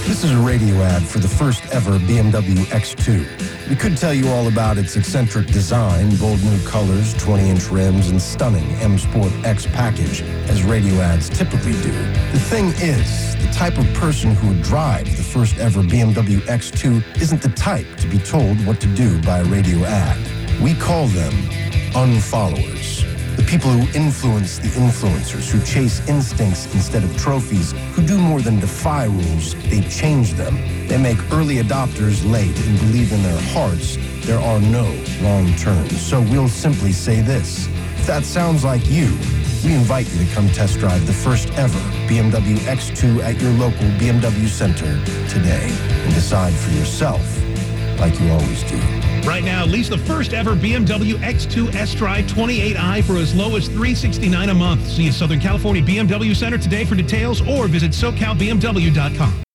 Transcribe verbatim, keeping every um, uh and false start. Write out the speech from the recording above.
This is a radio ad for the first ever B M W X two. We could tell you all about its eccentric design, bold new colors, twenty-inch rims, and stunning M Sport X package, as radio ads typically do. The thing is, the type of person who would drive the first ever B M W X two isn't the type to be told what to do by a radio ad. We call them unfollowers. The people who influence the influencers, who chase instincts instead of trophies, who do more than defy rules, they change them. They make early adopters late and believe in their hearts there are no wrong turns. So we'll simply say this. If that sounds like you, we invite you to come test drive the first ever B M W X two at your local B M W center today and decide for yourself like you always do. Right now, lease the first ever B M W X two S-Drive twenty-eight i for as low as three hundred sixty-nine dollars a month. See a Southern California B M W Center today for details or visit so cal b m w dot com.